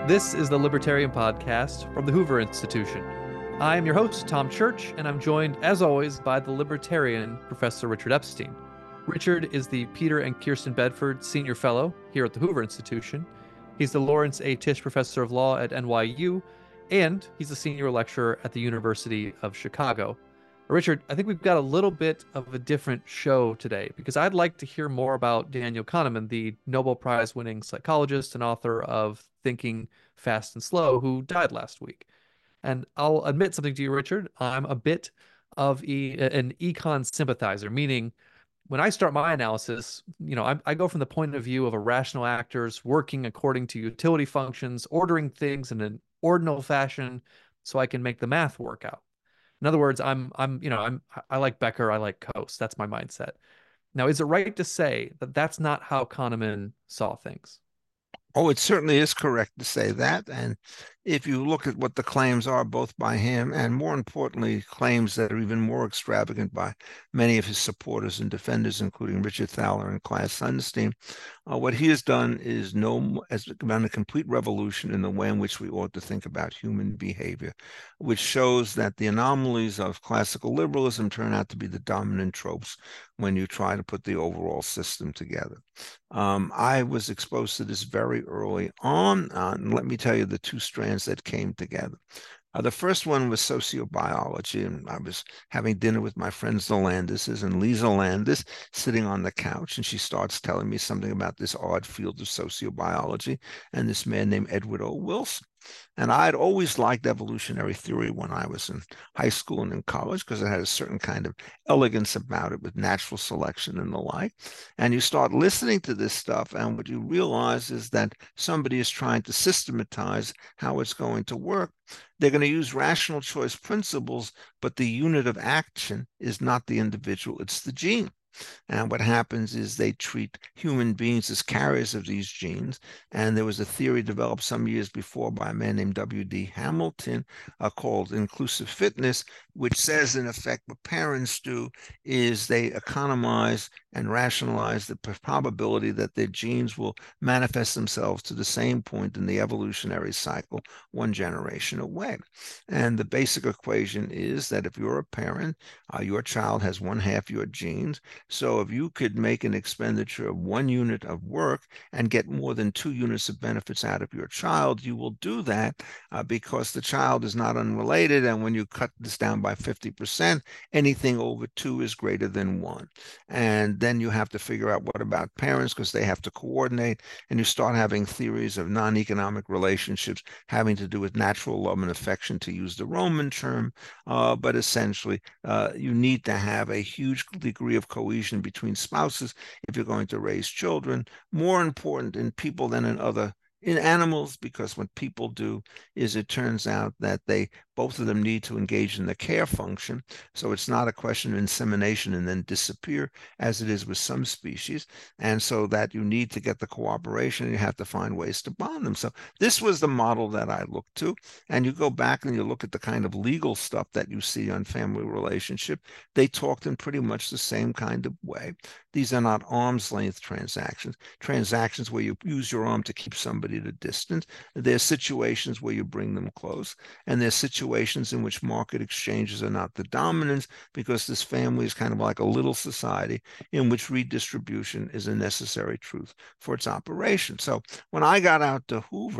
This is the Libertarian Podcast from the Hoover Institution. I am your host, Tom Church, and I'm joined, as always, by the Libertarian Professor Richard Epstein. Richard is the Peter and Kirsten Bedford Senior Fellow here at the Hoover Institution. He's the Lawrence A. Tisch Professor of Law at NYU, and he's a senior lecturer at the University of Chicago. Richard, I think we've got a little bit of a different show today because I'd like to hear more about Daniel Kahneman, the Nobel Prize winning psychologist and author of Thinking Fast and Slow, who died last week. And I'll admit something to you, Richard. I'm a bit of an econ sympathizer, meaning when I start my analysis, I go from the point of view of a rational actors working according to utility functions, ordering things in an ordinal fashion so I can make the math work out. In other words, I like Becker, I like Coase. That's my mindset. Now, is it right to say that that's not how Kahneman saw things? Oh, it certainly is correct to say that. And if you look at what the claims are, both by him and more importantly, claims that are even more extravagant by many of his supporters and defenders, including Richard Thaler and Claes Sunstein, what he has done has been a complete revolution in the way in which we ought to think about human behavior, which shows that the anomalies of classical liberalism turn out to be the dominant tropes when you try to put the overall system together. I was exposed to this very early on, and let me tell you the two strands that came together. The first one was sociobiology, and I was having dinner with my friend Zolandises, and Lisa Landis sitting on the couch, and she starts telling me something about this odd field of sociobiology and this man named Edward O. Wilson. And I'd always liked evolutionary theory when I was in high school and in college because it had a certain kind of elegance about it with natural selection and the like. And you start listening to this stuff, and what you realize is that somebody is trying to systematize how it's going to work. They're going to use rational choice principles, but the unit of action is not the individual, it's the gene. And what happens is they treat human beings as carriers of these genes. And there was a theory developed some years before by a man named W.D. Hamilton called inclusive fitness, which says, in effect, what parents do is they economize and rationalize the probability that their genes will manifest themselves to the same point in the evolutionary cycle, one generation away. And the basic equation is that if you're a parent, your child has one half your genes. So if you could make an expenditure of 1 unit of work and get more than 2 units of benefits out of your child, you will do that because the child is not unrelated. And when you cut this down by 50%, anything over 2 is greater than 1. And then you have to figure out what about parents because they have to coordinate. And you start having theories of non-economic relationships having to do with natural love and affection, to use the Roman term. But essentially, you need to have a huge degree of cohesion between spouses if you're going to raise children. More important in people than in animals, because what people do is it turns out that both of them need to engage in the care function. So it's not a question of insemination and then disappear as it is with some species. And so that you need to get the cooperation and you have to find ways to bond them. So this was the model that I looked to. And you go back and you look at the kind of legal stuff that you see on family relationship, they talked in pretty much the same kind of way. These are not arm's length transactions where you use your arm to keep somebody at a distance. There's situations where you bring them close, and there's situations in which market exchanges are not the dominance because this family is kind of like a little society in which redistribution is a necessary truth for its operation. So when I got out to Hoover,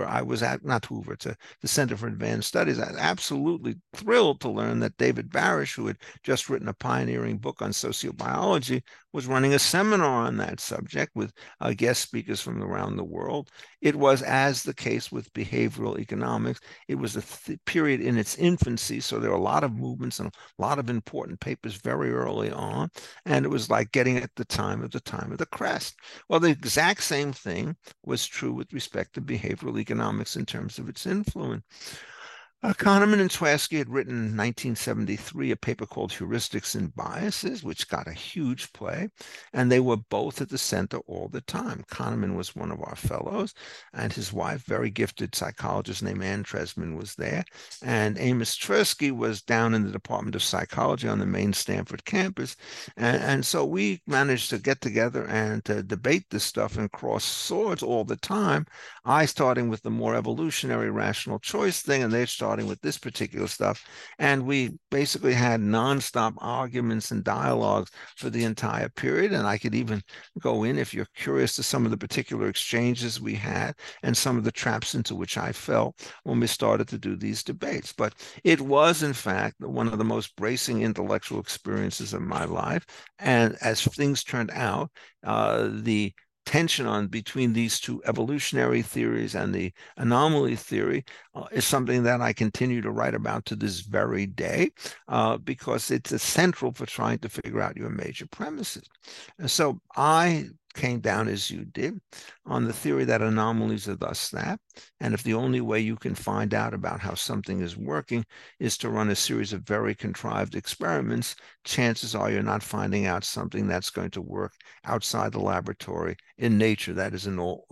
to the Center for Advanced Studies, I was absolutely thrilled to learn that David Barish, who had just written a pioneering book on sociobiology, was running a seminar on that subject with guest speakers from around the world. It was, as the case with behavioral economics, it was a period in its infancy, so there were a lot of movements and a lot of important papers very early on, and it was like getting at the time of the crest. Well, the exact same thing was true with respect to behavioral economics in terms of its influence. Kahneman and Tversky had written in 1973 a paper called Heuristics and Biases, which got a huge play, and they were both at the center all the time. Kahneman was one of our fellows, and his wife, very gifted psychologist named Ann Tresman, was there, and Amos Tversky was down in the Department of Psychology on the main Stanford campus, and so we managed to get together and to debate this stuff and cross swords all the time. I starting with the more evolutionary rational choice thing, and they starting with this particular stuff. And we basically had nonstop arguments and dialogues for the entire period. And I could even go in, if you're curious, to some of the particular exchanges we had and some of the traps into which I fell when we started to do these debates. But it was, in fact, one of the most bracing intellectual experiences of my life. And as things turned out, the tension on between these two evolutionary theories and the anomaly theory is something that I continue to write about to this very day, because it's essential for trying to figure out your major premises. And so I came down, as you did, on the theory that anomalies are thus that, and if the only way you can find out about how something is working is to run a series of very contrived experiments, chances are you're not finding out something that's going to work outside the laboratory in nature, that is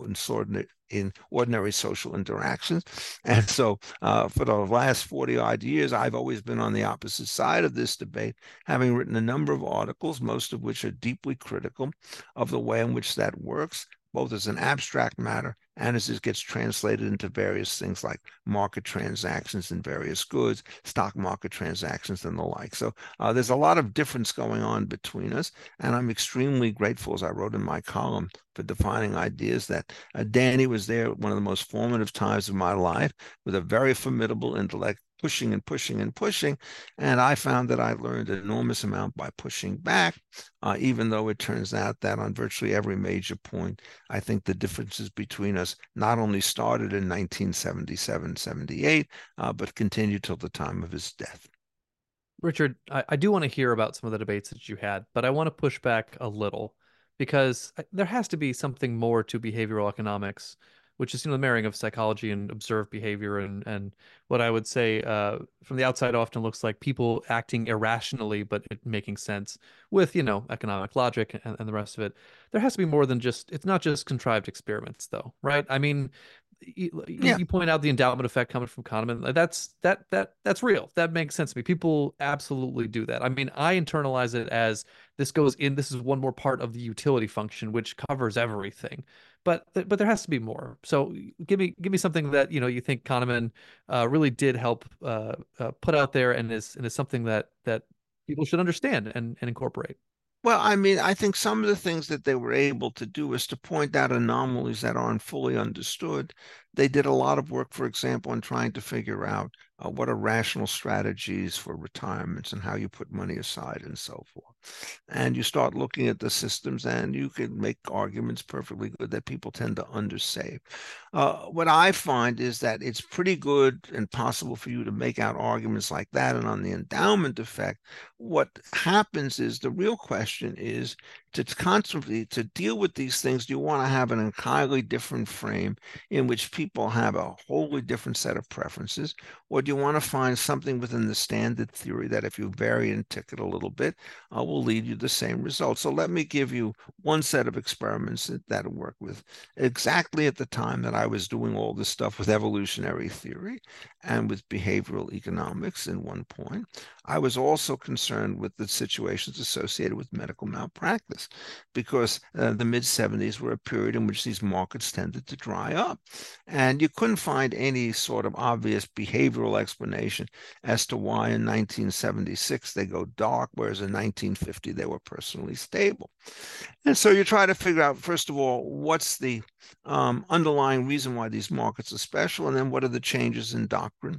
in ordinary social interactions. And so for the last 40 odd years, I've always been on the opposite side of this debate, having written a number of articles, most of which are deeply critical of the way in which that works, both as an abstract matter and as it gets translated into various things like market transactions in various goods, stock market transactions, and the like. So there's a lot of difference going on between us, and I'm extremely grateful, as I wrote in my column, for defining ideas, that Danny was there at one of the most formative times of my life with a very formidable intellect, pushing and pushing and pushing. And I found that I learned an enormous amount by pushing back, even though it turns out that on virtually every major point, I think the differences between us not only started in 1977, 78, but continued till the time of his death. Richard, I do want to hear about some of the debates that you had, but I want to push back a little because there has to be something more to behavioral economics, which is, the marrying of psychology and observed behavior, and what I would say from the outside often looks like people acting irrationally, but it making sense with, economic logic and the rest of it. There has to be more than just, it's not just contrived experiments, though, right? I mean, Yeah. you point out the endowment effect coming from Kahneman. That's real. That makes sense to me. People absolutely do that. I mean, I internalize it as this goes in. This is one more part of the utility function, which covers everything. But there has to be more. So give me something that you think Kahneman really did help put out there, and is something that people should understand and incorporate. Well, I mean, I think some of the things that they were able to do is to point out anomalies that aren't fully understood. They did a lot of work, for example, in trying to figure out what are rational strategies for retirements and how you put money aside and so forth. And you start looking at the systems, and you can make arguments perfectly good that people tend to undersave. What I find is that it's pretty good and possible for you to make out arguments like that. And on the endowment effect, what happens is, the real question is, to constantly to deal with these things, do you want to have an entirely different frame in which people have a wholly different set of preferences, or do you want to find something within the standard theory that, if you vary and tick it a little bit, will lead you to the same result? So let me give you one set of experiments that work with exactly at the time that I was doing all this stuff with evolutionary theory and with behavioral economics in one point. I was also concerned with the situations associated with medical malpractice, because the mid-70s were a period in which these markets tended to dry up. And you couldn't find any sort of obvious behavioral explanation as to why in 1976 they go dark, whereas in 1950 they were personally stable. And so you try to figure out, first of all, what's the underlying reason why these markets are special, and then what are the changes in doctrine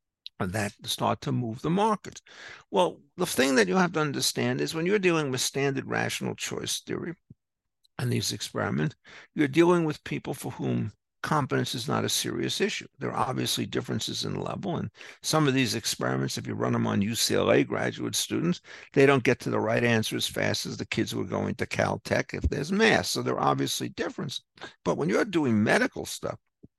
that start to move the market. Well, the thing that you have to understand is, when you're dealing with standard rational choice theory and these experiments, you're dealing with people for whom competence is not a serious issue. There are obviously differences in level, and some of these experiments, if you run them on UCLA graduate students, they don't get to the right answer as fast as the kids who are going to Caltech if there's math. So there are obviously differences. But when you're doing medical stuff,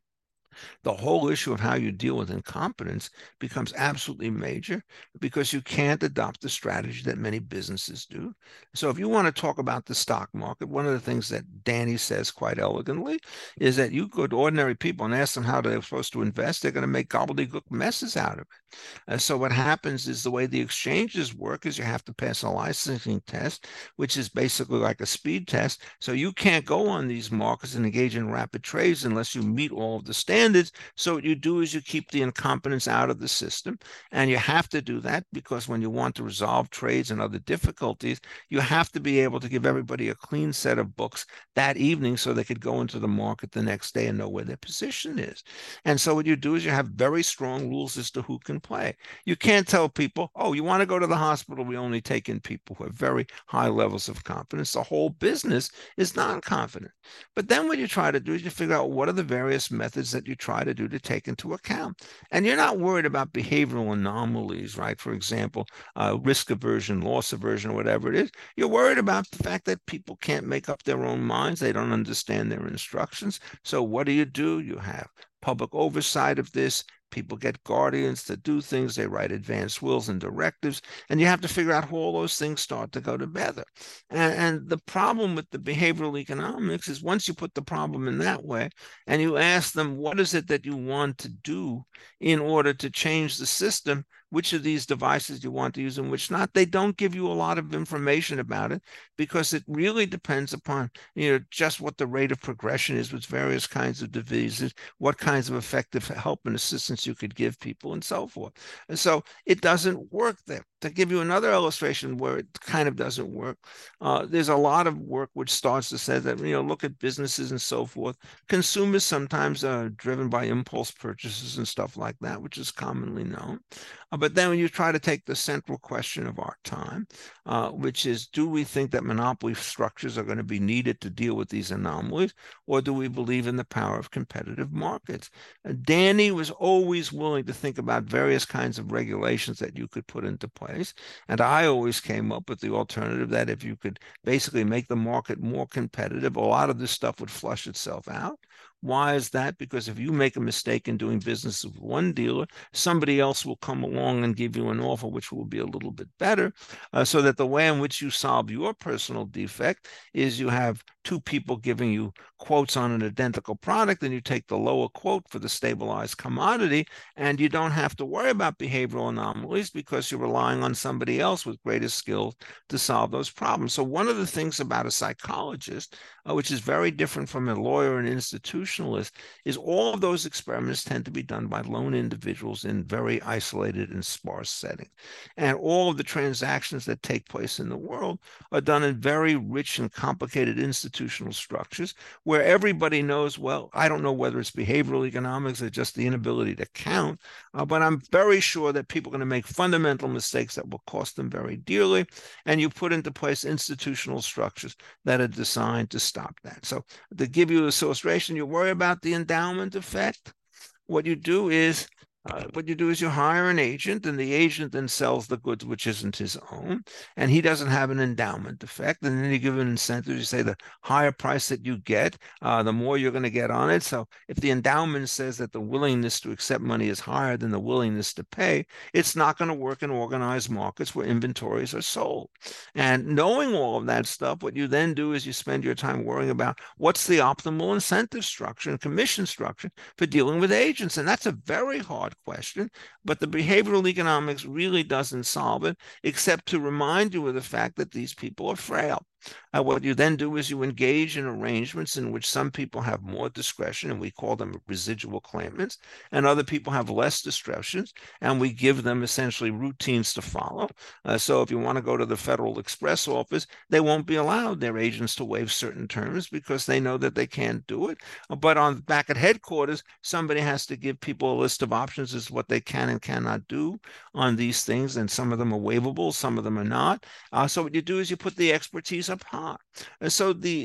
The whole issue of how you deal with incompetence becomes absolutely major because you can't adopt the strategy that many businesses do. So if you want to talk about the stock market, one of the things that Danny says quite elegantly is that you go to ordinary people and ask them how they're supposed to invest, they're going to make gobbledygook messes out of it. So what happens is the way the exchanges work is you have to pass a licensing test, which is basically like a speed test. So you can't go on these markets and engage in rapid trades unless you meet all of the standards. So what you do is you keep the incompetence out of the system. And you have to do that because when you want to resolve trades and other difficulties, you have to be able to give everybody a clean set of books that evening so they could go into the market the next day and know where their position is. And so what you do is you have very strong rules as to who can play. You can't tell people, oh, you want to go to the hospital, we only take in people who have very high levels of confidence. The whole business is non-confident. But then what you try to do is you figure out what are the various methods that you try to do to take into account. And you're not worried about behavioral anomalies, right? For example, risk aversion, loss aversion, whatever it is. You're worried about the fact that people can't make up their own minds. They don't understand their instructions. So what do? You have public oversight of this. People get guardians to do things. They write advanced wills and directives. And you have to figure out how all those things start to go together. And the problem with the behavioral economics is once you put the problem in that way and you ask them, what is it that you want to do in order to change the system? Which of these devices you want to use and which not, they don't give you a lot of information about it because it really depends upon, just what the rate of progression is with various kinds of diseases, what kinds of effective help and assistance you could give people and so forth. And so it doesn't work there. To give you another illustration where it kind of doesn't work, there's a lot of work which starts to say that, look at businesses and so forth. Consumers sometimes are driven by impulse purchases and stuff like that, which is commonly known. But then when you try to take the central question of our time, which is, do we think that monopoly structures are going to be needed to deal with these anomalies, or do we believe in the power of competitive markets? Danny was always willing to think about various kinds of regulations that you could put into place. And I always came up with the alternative that if you could basically make the market more competitive, a lot of this stuff would flush itself out. Why is that? Because if you make a mistake in doing business with one dealer, somebody else will come along and give you an offer which will be a little bit better, so that the way in which you solve your personal defect is you have two people giving you quotes on an identical product, and you take the lower quote for the stabilized commodity, and you don't have to worry about behavioral anomalies because you're relying on somebody else with greater skill to solve those problems. So one of the things about a psychologist, which is very different from a lawyer and institutionalist, is all of those experiments tend to be done by lone individuals in very isolated and sparse settings. And all of the transactions that take place in the world are done in very rich and complicated institutional structures where everybody knows, well, I don't know whether it's behavioral economics or just the inability to count, but I'm very sure that people are going to make fundamental mistakes that will cost them very dearly. And you put into place institutional structures that are designed to stop that. So to give you this illustration, you worry about the endowment effect. What you do is you hire an agent, and the agent then sells the goods which isn't his own, and he doesn't have an endowment effect. And then you give an incentive. You say the higher price that you get, the more you're going to get on it. So if the endowment says that the willingness to accept money is higher than the willingness to pay, it's not going to work in organized markets where inventories are sold. And knowing all of that stuff, what you then do is you spend your time worrying about what's the optimal incentive structure and commission structure for dealing with agents. And that's a very hard question, but the behavioral economics really doesn't solve it, except to remind you of the fact that these people are frail. What you then do is you engage in arrangements in which some people have more discretion, and we call them residual claimants, and other people have less discretion, and we give them essentially routines to follow. So if you want to go to the Federal Express office, they won't be allowed their agents to waive certain terms because they know that they can't do it. But back at headquarters, somebody has to give people a list of options as to what they can and cannot do on these things, and some of them are waivable, some of them are not. So what you do is you put the expertise up high. And so the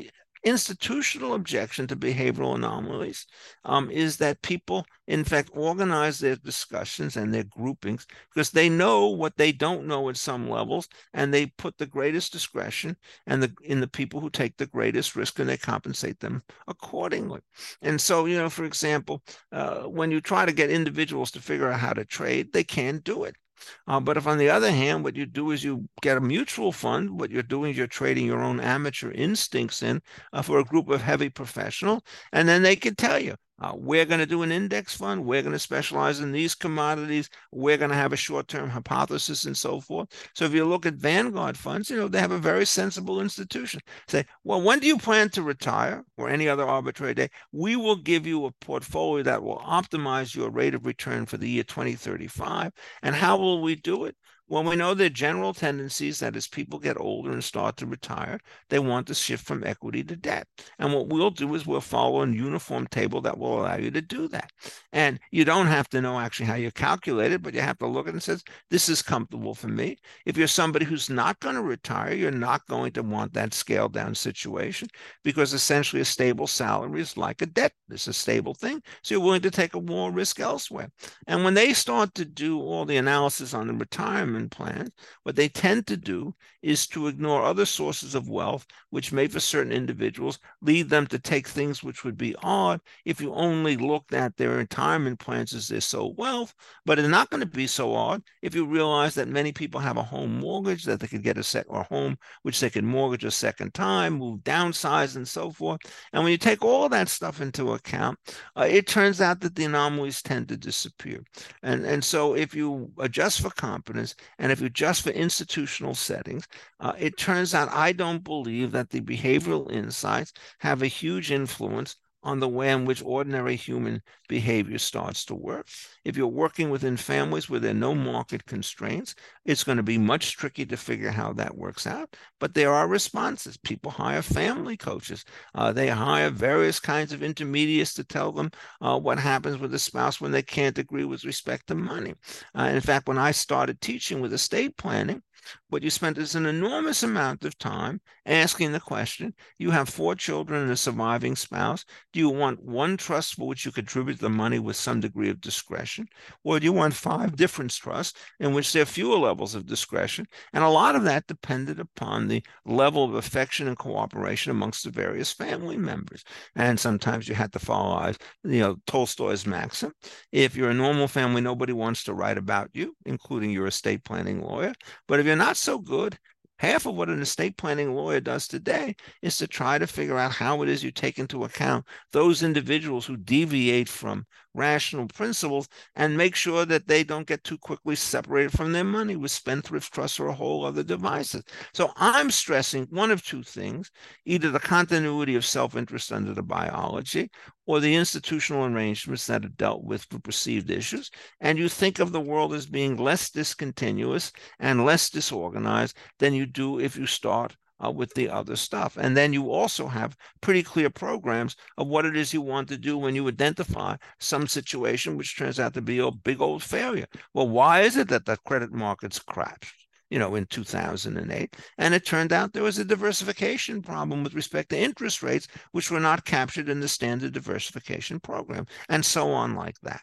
institutional objection to behavioral anomalies is that people, in fact, organize their discussions and their groupings because they know what they don't know at some levels, and they put the greatest discretion in the people who take the greatest risk, and they compensate them accordingly. And so, for example, when you try to get individuals to figure out how to trade, they can't do it. But if, on the other hand, what you do is you get a mutual fund, what you're doing is you're trading your own amateur instincts in for a group of heavy professionals, and then they can tell you, we're going to do an index fund. We're going to specialize in these commodities. We're going to have a short-term hypothesis and so forth. So if you look at Vanguard funds, they have a very sensible institution. Say, well, when do you plan to retire or any other arbitrary day? We will give you a portfolio that will optimize your rate of return for the year 2035. And how will we do it? Well, we know the general tendencies that as people get older and start to retire, they want to shift from equity to debt. And what we'll do is we'll follow a uniform table that will allow you to do that. And you don't have to know actually how you calculate it, but you have to look at it and say, this is comfortable for me. If you're somebody who's not going to retire, you're not going to want that scaled down situation, because essentially a stable salary is like a debt. It's a stable thing. So you're willing to take a more risk elsewhere. And when they start to do all the analysis on the retirement plans, what they tend to do is to ignore other sources of wealth, which may, for certain individuals, lead them to take things which would be odd if you only looked at their retirement plans as their sole wealth. But it's not going to be so odd if you realize that many people have a home mortgage that they could get or home which they could mortgage a second time, move, downsize, and so forth. And when you take all that stuff into account, it turns out that the anomalies tend to disappear. And so if you adjust for competence, and if you adjust for institutional settings, it turns out I don't believe that the behavioral insights have a huge influence on the way in which ordinary human behavior starts to work. If you're working within families where there are no market constraints, it's going to be much trickier to figure how that works out. But there are responses. People hire family coaches. They hire various kinds of intermediaries to tell them what happens with a spouse when they can't agree with respect to money. In fact, when I started teaching with estate planning, what you spent is an enormous amount of time asking the question, you have 4 children and a surviving spouse. Do you want one trust for which you contribute the money with some degree of discretion? Or do you want 5 different trusts in which there are fewer levels of discretion? And a lot of that depended upon the level of affection and cooperation amongst the various family members. And sometimes you had to follow, Tolstoy's maxim. If you're a normal family, nobody wants to write about you, including your estate planning lawyer. But if you're not so good, half of what an estate planning lawyer does today is to try to figure out how it is you take into account those individuals who deviate from rational principles and make sure that they don't get too quickly separated from their money with spendthrift trusts or a whole other devices. So I'm stressing one of 2 things, either the continuity of self-interest under the biology or the institutional arrangements that are dealt with for perceived issues. And you think of the world as being less discontinuous and less disorganized than you do if you start with the other stuff. And then you also have pretty clear programs of what it is you want to do when you identify some situation which turns out to be a big old failure. Well, why is it that the credit markets crashed? In 2008. And it turned out there was a diversification problem with respect to interest rates, which were not captured in the standard diversification program, and so on like that.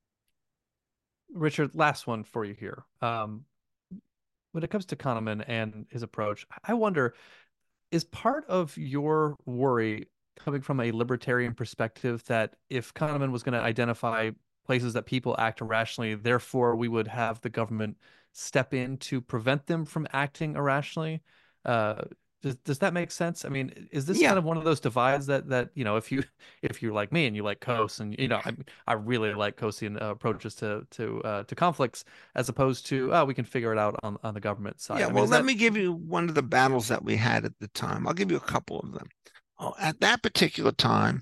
Richard, last one for you here. When it comes to Kahneman and his approach, I wonder, is part of your worry coming from a libertarian perspective that if Kahneman was going to identify places that people act irrationally, therefore we would have the government step in to prevent them from acting irrationally? Does that make sense? I mean, is this kind of one of those divides that if you're like me and you like Coase, and I really like Coasean approaches to conflicts, as opposed to we can figure it out on the government side. Yeah, well, let me give you one of the battles that we had at the time. I'll give you a couple of them. At that particular time,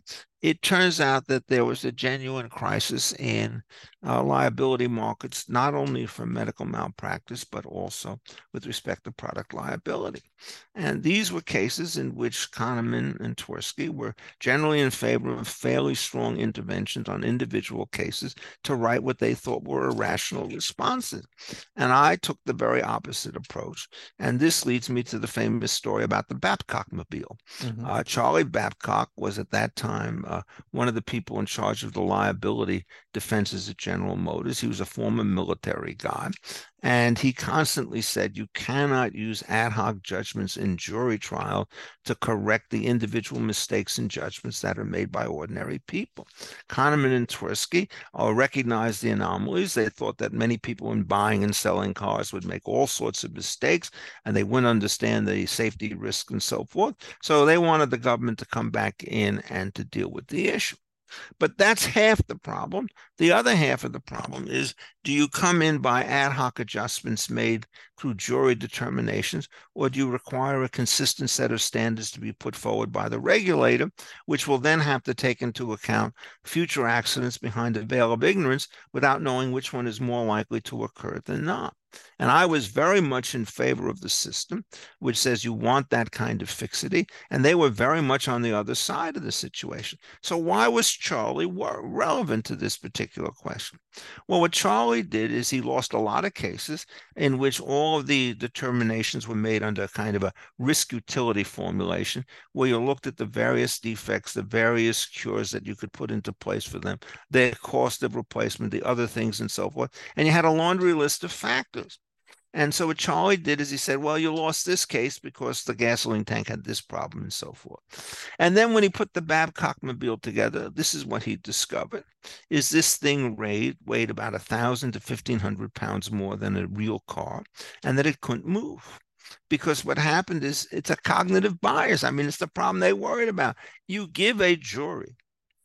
it turns out that there was a genuine crisis in liability markets, not only for medical malpractice, but also with respect to product liability. And these were cases in which Kahneman and Tversky were generally in favor of fairly strong interventions on individual cases to write what they thought were irrational responses. And I took the very opposite approach. And this leads me to the famous story about the Babcock Mobile. Charlie Babcock was at that time one of the people in charge of the liability defenses at General Motors. He was a former military guy. And he constantly said, you cannot use ad hoc judgments in jury trial to correct the individual mistakes and judgments that are made by ordinary people. Kahneman and Tversky recognized the anomalies. They thought that many people in buying and selling cars would make all sorts of mistakes, and they wouldn't understand the safety risks and so forth. So they wanted the government to come back in and to deal with the issue. But that's half the problem. The other half of the problem is, do you come in by ad hoc adjustments made through jury determinations, or do you require a consistent set of standards to be put forward by the regulator, which will then have to take into account future accidents behind the veil of ignorance without knowing which one is more likely to occur than not? And I was very much in favor of the system, which says you want that kind of fixity. And they were very much on the other side of the situation. So why was Charlie relevant to this particular question? Well, what Charlie did is he lost a lot of cases in which all of the determinations were made under kind of a risk utility formulation, where you looked at the various defects, the various cures that you could put into place for them, their cost of replacement, the other things and so forth. And you had a laundry list of factors. And so what Charlie did is he said, well, you lost this case because the gasoline tank had this problem and so forth. And then when he put the Babcock Mobile together, this is what he discovered, is this thing weighed about 1,000 to 1,500 pounds more than a real car, and that it couldn't move. Because what happened is it's a cognitive bias. I mean, it's the problem they worried about. You give a jury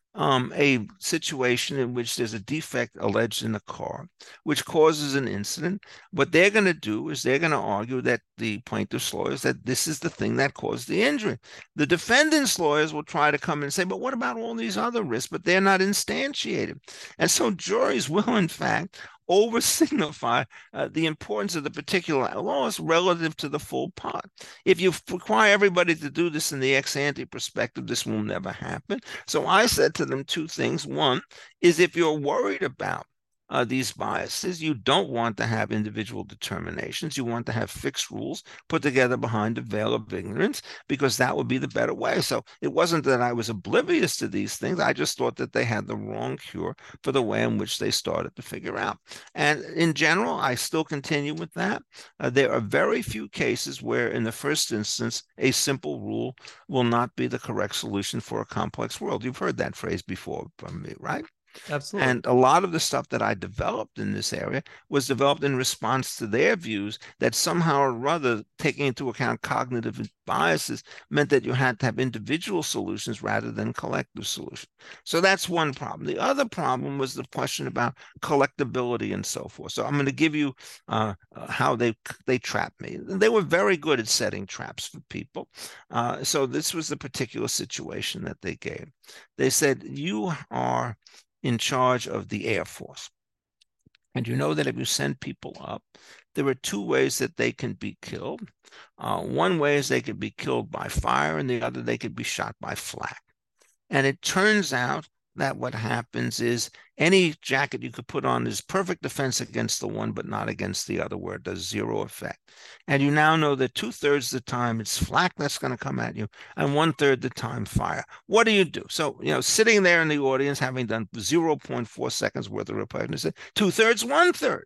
a situation in which there's a defect alleged in a car, which causes an incident. What they're going to do is they're going to argue that the plaintiff's lawyers, that this is the thing that caused the injury. The defendant's lawyers will try to come and say, but what about all these other risks? But they're not instantiated. And so juries will, in fact, over-signify the importance of the particular loss relative to the full pot. If you require everybody to do this in the ex-ante perspective, this will never happen. So I said to them two things. One is, if you're worried about these biases, you don't want to have individual determinations. You want to have fixed rules put together behind a veil of ignorance, because that would be the better way. So it wasn't that I was oblivious to these things. I just thought that they had the wrong cure for the way in which they started to figure out. And in general, I still continue with that. There are very few cases where, in the first instance, a simple rule will not be the correct solution for a complex world. You've heard that phrase before from me, right? Absolutely. And a lot of the stuff that I developed in this area was developed in response to their views that somehow or other, taking into account cognitive biases, meant that you had to have individual solutions rather than collective solutions. So that's one problem. The other problem was the question about collectability and so forth. So I'm going to give you how they trapped me. They were very good at setting traps for people. So this was the particular situation that they gave. They said, you are in charge of the Air Force. And you know that if you send people up, there are two ways that they can be killed. One way is they could be killed by fire, and the other, they could be shot by flak. And it turns out that what happens is any jacket you could put on is perfect defense against the one, but not against the other, where it does zero effect. And you now know that 2/3 of the time it's flak that's going to come at you, and 1/3 of the time fire. What do you do? So, sitting there in the audience, having done 0.4 seconds worth of replay, said 2/3, 1/3.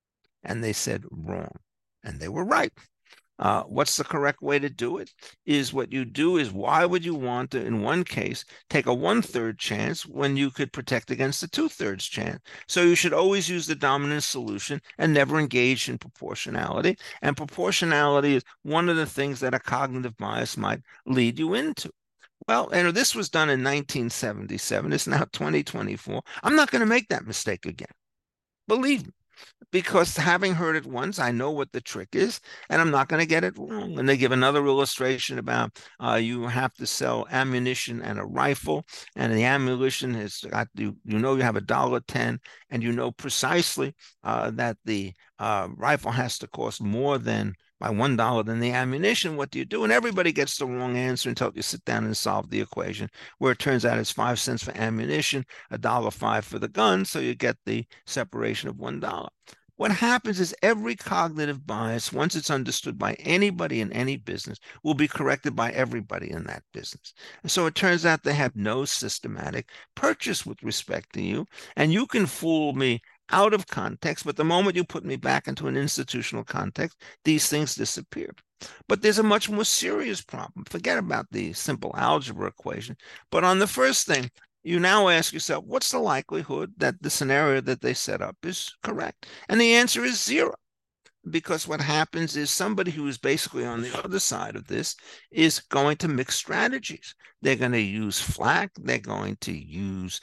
And they said wrong. And they were right. What's the correct way to do it? Is what you do is, why would you want to, in one case, take a 1/3 chance when you could protect against a 2/3 chance? So you should always use the dominant solution and never engage in proportionality. And proportionality is one of the things that a cognitive bias might lead you into. Well, this was done in 1977. It's now 2024. I'm not going to make that mistake again. Believe me. because having heard it once, I know what the trick is, and I'm not going to get it wrong. And they give another illustration about you have to sell ammunition and a rifle, and the ammunition has got you know you have $1.10, and you know precisely that the rifle has to cost more than by $1 than the ammunition. What do you do? And everybody gets the wrong answer until you sit down and solve the equation, where it turns out it's 5 cents for ammunition, $1.05 for the gun, so you get the separation of $1. What happens is every cognitive bias, once it's understood by anybody in any business, will be corrected by everybody in that business. And so it turns out they have no systematic purchase with respect to you. And you can fool me out of context, but the moment you put me back into an institutional context, these things disappear. But there's a much more serious problem. Forget about the simple algebra equation. But on the first thing, you now ask yourself, what's the likelihood that the scenario that they set up is correct? And the answer is 0. Because what happens is somebody who is basically on the other side of this is going to mix strategies. They're going to use flak. They're going to use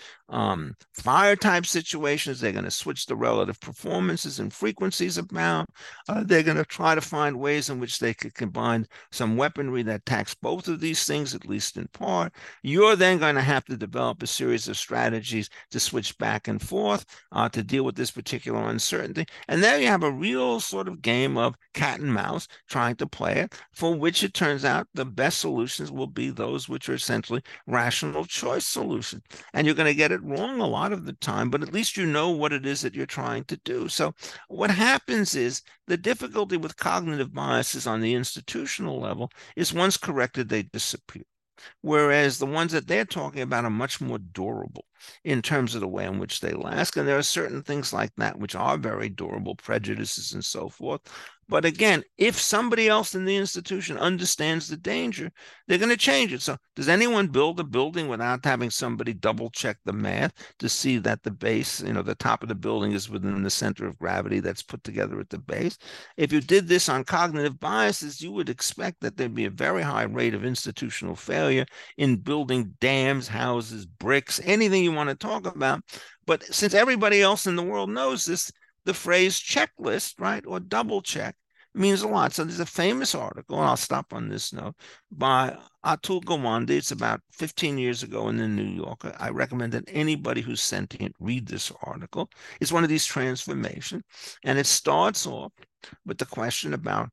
fire type situations. They're going to switch the relative performances and frequencies of bound. They're going to try to find ways in which they could combine some weaponry that attacks both of these things, at least in part. You're then going to have to develop a series of strategies to switch back and forth to deal with this particular uncertainty. And there you have a real sort of game of cat and mouse trying to play it, for which it turns out the best solutions will be those which are essentially rational choice solutions. And you're going to get it wrong a lot of the time, but at least you know what it is that you're trying to do. So what happens is the difficulty with cognitive biases on the institutional level is once corrected, they disappear. Whereas the ones that they're talking about are much more durable in terms of the way in which they last. And there are certain things like that which are very durable, prejudices and so forth. But again, if somebody else in the institution understands the danger, they're going to change it. So does anyone build a building without having somebody double check the math to see that the base, the top of the building is within the center of gravity that's put together at the base? If you did this on cognitive biases, you would expect that there'd be a very high rate of institutional failure in building dams, houses, bricks, anything you want to talk about. But since everybody else in the world knows this, the phrase checklist, right, or double check means a lot. So there's a famous article, and I'll stop on this note, by Atul Gawande. It's about 15 years ago in the New Yorker. I recommend that anybody who's sentient read this article. It's one of these transformations, and it starts off with the question about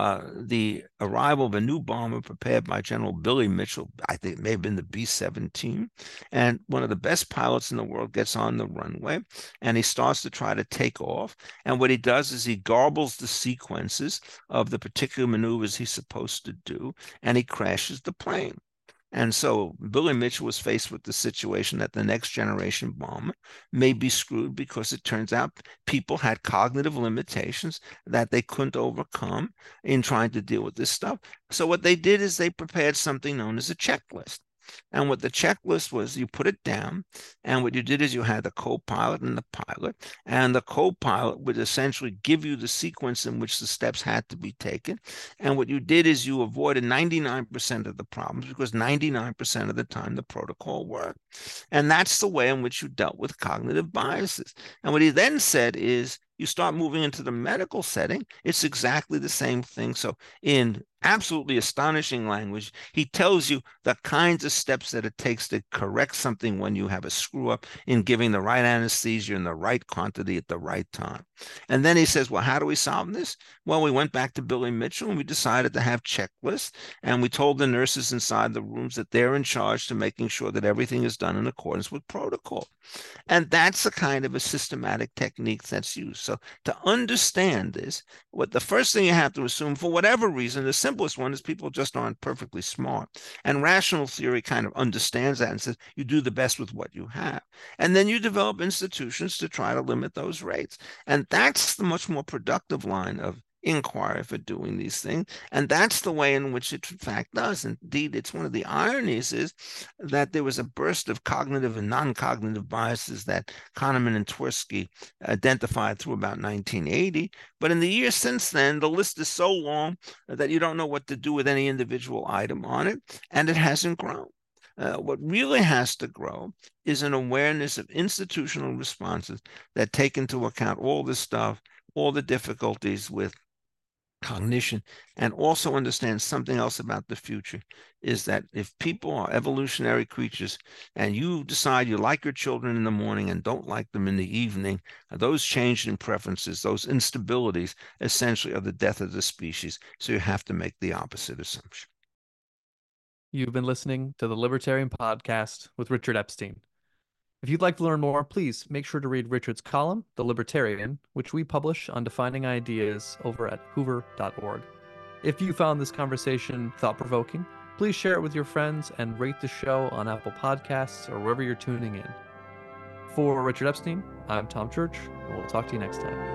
the arrival of a new bomber prepared by General Billy Mitchell. I think it may have been the B-17. And one of the best pilots in the world gets on the runway, and he starts to try to take off. And what he does is he garbles the sequences of the particular maneuvers he's supposed to do, and he crashes the plane. And so Billy Mitchell was faced with the situation that the next generation bomber may be screwed because it turns out people had cognitive limitations that they couldn't overcome in trying to deal with this stuff. So what they did is they prepared something known as a checklist. And what the checklist was, you put it down, and what you did is you had the co-pilot and the pilot, and the co-pilot would essentially give you the sequence in which the steps had to be taken. And what you did is you avoided 99% of the problems because 99% of the time the protocol worked. And that's the way in which you dealt with cognitive biases. And what he then said is, you start moving into the medical setting, it's exactly the same thing. So in absolutely astonishing language, he tells you the kinds of steps that it takes to correct something when you have a screw up in giving the right anesthesia in the right quantity at the right time. And then he says, well, how do we solve this? Well, we went back to Billy Mitchell and we decided to have checklists. And we told the nurses inside the rooms that they're in charge to making sure that everything is done in accordance with protocol. And that's the kind of a systematic technique that's used. So to understand this, what the first thing you have to assume, for whatever reason, the simplest one is people just aren't perfectly smart. And rational theory kind of understands that and says you do the best with what you have. And then you develop institutions to try to limit those rates. And that's the much more productive line of inquiry for doing these things. And that's the way in which it in fact does. Indeed, it's one of the ironies is that there was a burst of cognitive and non-cognitive biases that Kahneman and Tversky identified through about 1980. But in the years since then, the list is so long that you don't know what to do with any individual item on it, and it hasn't grown. What really has to grow is an awareness of institutional responses that take into account all this stuff, all the difficulties with cognition, and also understand something else about the future, is that if people are evolutionary creatures and you decide you like your children in the morning and don't like them in the evening, those changes in preferences, those instabilities, essentially are the death of the species. So you have to make the opposite assumption. You've been listening to the Libertarian Podcast with Richard Epstein. If you'd like to learn more, please make sure to read Richard's column, The Libertarian, which we publish on defining ideas over at hoover.org. If you found this conversation thought-provoking, please share it with your friends and rate the show on Apple Podcasts or wherever you're tuning in. For Richard Epstein, I'm Tom Church, and we'll talk to you next time.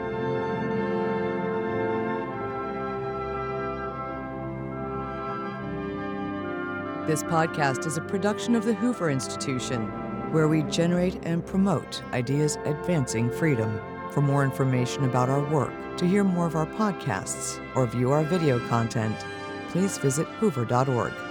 This podcast is a production of the Hoover Institution, where we generate and promote ideas advancing freedom. For more information about our work, to hear more of our podcasts, or view our video content, please visit hoover.org.